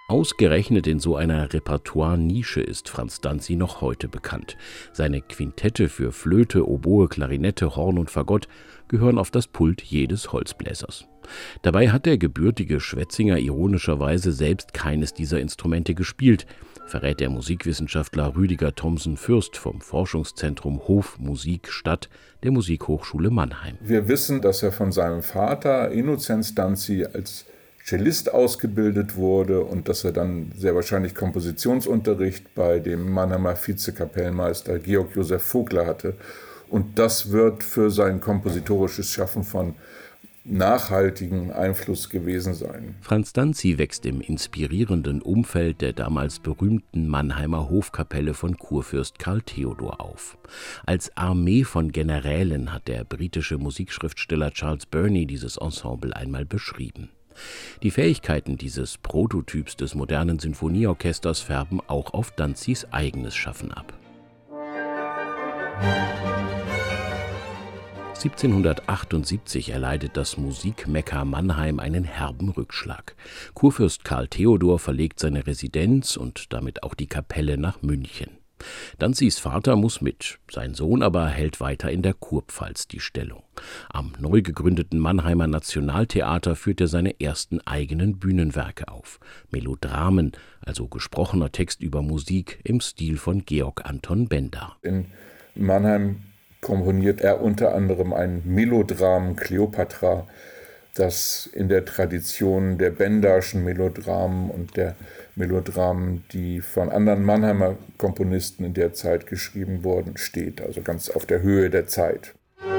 Ausgerechnet in so einer Repertoire-Nische ist Franz Danzi noch heute bekannt. Seine Quintette für Flöte, Oboe, Klarinette, Horn und Fagott gehören auf das Pult jedes Holzbläsers. Dabei hat der gebürtige Schwetzinger ironischerweise selbst keines dieser Instrumente gespielt, verrät der Musikwissenschaftler Rüdiger Thomsen-Fürst vom Forschungszentrum Hof Musik Stadt der Musikhochschule Mannheim. Wir wissen, dass er von seinem Vater Innozenz Danzi als Cellist ausgebildet wurde und dass er dann sehr wahrscheinlich Kompositionsunterricht bei dem Mannheimer Vizekapellmeister Georg Josef Vogler hatte. Und das wird für sein kompositorisches Schaffen von nachhaltigen Einfluss gewesen sein. Franz Danzi wächst im inspirierenden Umfeld der damals berühmten Mannheimer Hofkapelle von Kurfürst Karl Theodor auf. Als Armee von Generälen hat der britische Musikschriftsteller Charles Burney dieses Ensemble einmal beschrieben. Die Fähigkeiten dieses Prototyps des modernen Sinfonieorchesters färben auch auf Danzis eigenes Schaffen ab. 1778 erleidet das Musikmekka Mannheim einen herben Rückschlag. Kurfürst Karl Theodor verlegt seine Residenz und damit auch die Kapelle nach München. Danzis Vater muss mit, sein Sohn aber hält weiter in der Kurpfalz die Stellung. Am neu gegründeten Mannheimer Nationaltheater führt er seine ersten eigenen Bühnenwerke auf. Melodramen, also gesprochener Text über Musik im Stil von Georg Anton Benda. In Mannheim komponiert er unter anderem ein Melodram Kleopatra, das in der Tradition der Bendaschen Melodramen und der Melodramen, die von anderen Mannheimer Komponisten in der Zeit geschrieben wurden, steht, also ganz auf der Höhe der Zeit.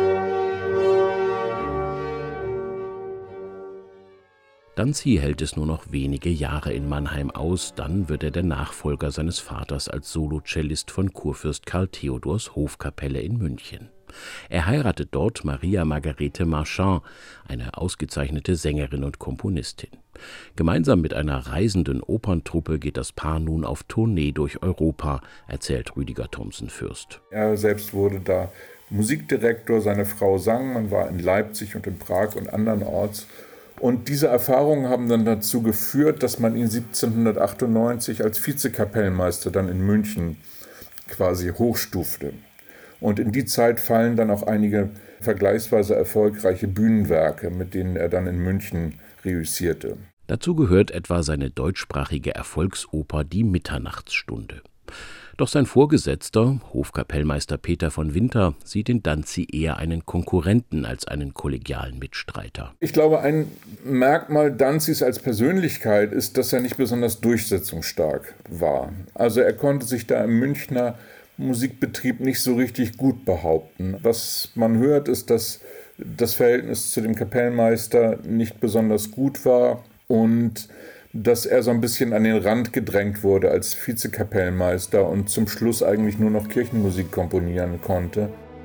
Danzi hält es nur noch wenige Jahre in Mannheim aus, dann wird er der Nachfolger seines Vaters als Solocellist von Kurfürst Karl Theodors Hofkapelle in München. Er heiratet dort Maria Margarete Marchand, eine ausgezeichnete Sängerin und Komponistin. Gemeinsam mit einer reisenden Operntruppe geht das Paar nun auf Tournee durch Europa, erzählt Rüdiger Thomsen-Fürst. Er selbst wurde da Musikdirektor, seine Frau sang, man war in Leipzig und in Prag und andernorts. Und diese Erfahrungen haben dann dazu geführt, dass man ihn 1798 als Vizekapellmeister dann in München quasi hochstufte. Und in die Zeit fallen dann auch einige vergleichsweise erfolgreiche Bühnenwerke, mit denen er dann in München reüssierte. Dazu gehört etwa seine deutschsprachige Erfolgsoper Die Mitternachtsstunde. Doch sein Vorgesetzter, Hofkapellmeister Peter von Winter, sieht in Danzi eher einen Konkurrenten als einen kollegialen Mitstreiter. Ich glaube, ein Merkmal Danzis als Persönlichkeit ist, dass er nicht besonders durchsetzungsstark war. Also er konnte sich da im Münchner Musikbetrieb nicht so richtig gut behaupten. Was man hört, ist, dass das Verhältnis zu dem Kapellmeister nicht besonders gut war und dass er so ein bisschen an den Rand gedrängt wurde als Vizekapellmeister und zum Schluss eigentlich nur noch Kirchenmusik komponieren konnte.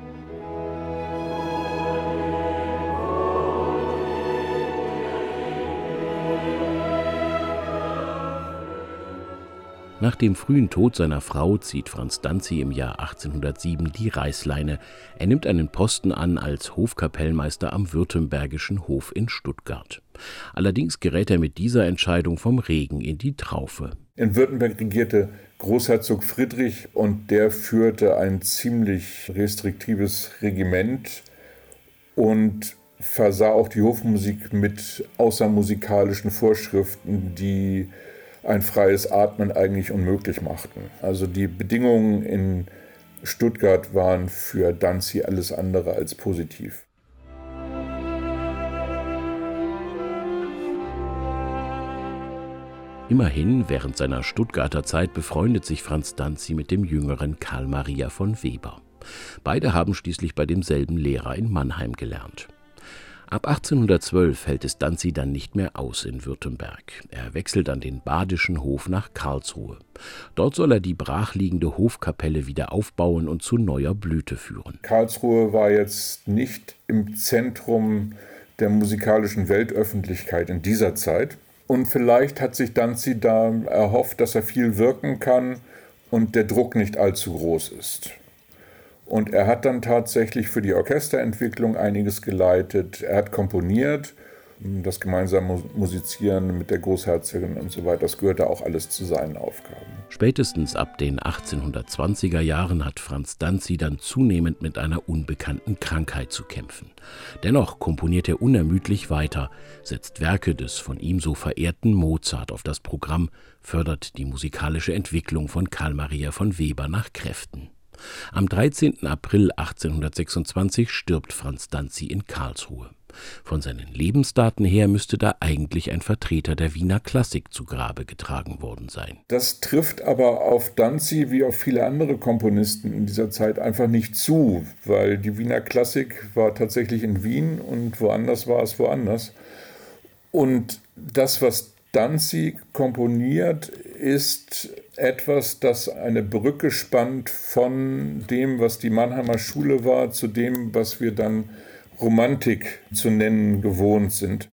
Nach dem frühen Tod seiner Frau zieht Franz Danzi im Jahr 1807 die Reißleine. Er nimmt einen Posten an als Hofkapellmeister am Württembergischen Hof in Stuttgart. Allerdings gerät er mit dieser Entscheidung vom Regen in die Traufe. In Württemberg regierte Großherzog Friedrich und der führte ein ziemlich restriktives Regiment und versah auch die Hofmusik mit außermusikalischen Vorschriften, die ein freies Atmen eigentlich unmöglich machten. Also die Bedingungen in Stuttgart waren für Danzi alles andere als positiv. Immerhin, während seiner Stuttgarter Zeit befreundet sich Franz Danzi mit dem jüngeren Karl Maria von Weber. Beide haben schließlich bei demselben Lehrer in Mannheim gelernt. Ab 1812 hält es Danzi dann nicht mehr aus in Württemberg. Er wechselt an den Badischen Hof nach Karlsruhe. Dort soll er die brachliegende Hofkapelle wieder aufbauen und zu neuer Blüte führen. Karlsruhe war jetzt nicht im Zentrum der musikalischen Weltöffentlichkeit in dieser Zeit. Und vielleicht hat sich Danzi da erhofft, dass er viel wirken kann und der Druck nicht allzu groß ist. Und er hat dann tatsächlich für die Orchesterentwicklung einiges geleitet. Er hat komponiert das gemeinsame Musizieren mit der Großherzogin und so weiter, das gehörte auch alles zu seinen Aufgaben. Spätestens ab den 1820er Jahren hat Franz Danzi dann zunehmend mit einer unbekannten Krankheit zu kämpfen. Dennoch komponiert er unermüdlich weiter, setzt Werke des von ihm so verehrten Mozart auf das Programm, fördert die musikalische Entwicklung von Carl Maria von Weber nach Kräften. Am 13. April 1826 stirbt Franz Danzi in Karlsruhe. Von seinen Lebensdaten her müsste da eigentlich ein Vertreter der Wiener Klassik zu Grabe getragen worden sein. Das trifft aber auf Danzi wie auf viele andere Komponisten in dieser Zeit einfach nicht zu, weil die Wiener Klassik war tatsächlich in Wien und woanders war es woanders. Und das, was Danzi komponiert, ist etwas, das eine Brücke spannt von dem, was die Mannheimer Schule war, zu dem, was wir dann Romantik zu nennen gewohnt sind.